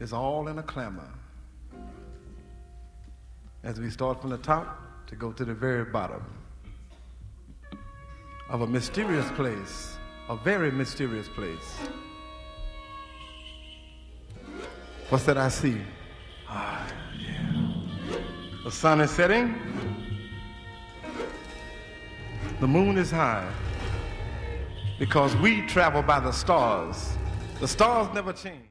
is all in a clamor. As we start from the top to go to the very bottom of a mysterious place, a very mysterious place. What's that I see? Ah, yeah. The sun is setting. The moon is high. Because we travel by the stars. The stars never change.